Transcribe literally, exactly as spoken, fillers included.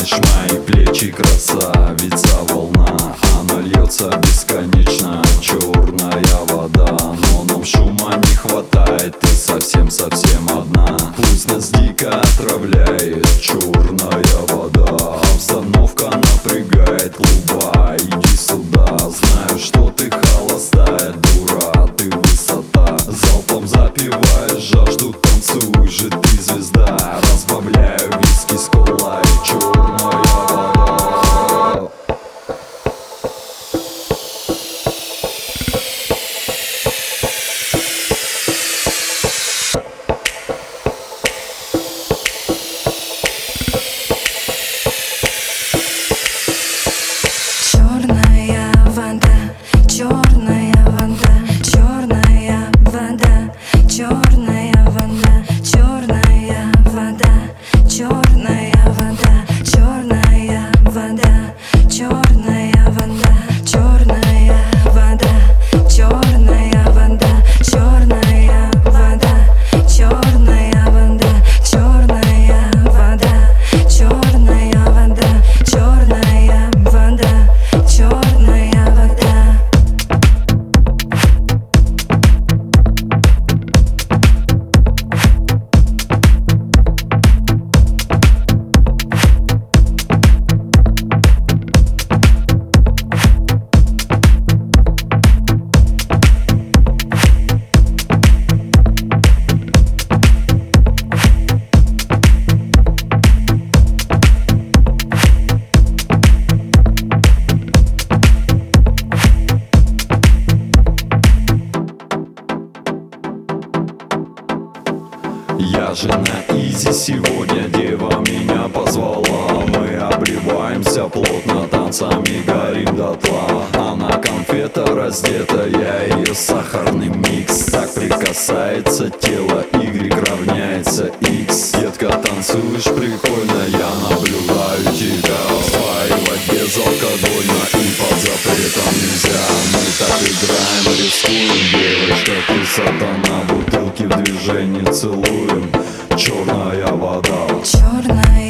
знаешь мои плечи, красавица волна. Она льется бесконечно, черная вода. Но нам шума не хватает, ты совсем-совсем одна. Пусть нас дико отравляет черная вода. Обстановка напрягает, клуба, иди сюда. Знаю, что ты холостая, дура, ты высота. Залпом запиваешь жажду, танцуй же, ты звезда. Разбавляю виски с колой, черная вода. Черная вода, черная вода, черная вода, черная вода, черная вода, черная вода, черная вода, черная вода, черная вода, черная вода, черная вода, черная вода, черная вода, черная вода, черная вода, черная вода. Я же на изи сегодня, дева меня позвала. Мы обливаемся плотно, танцами горим дотла. Она конфета раздета, я ее сахарный микс. Так прикасается тело, Y равняется X. Детка, танцуешь прикольно, я наблюдаю тебя. Спаивать безалкогольно и под запретом нельзя. Мы так играем, рискуем, девочка, ты сатана. Бутылки в движении целуем, черная вода. Черная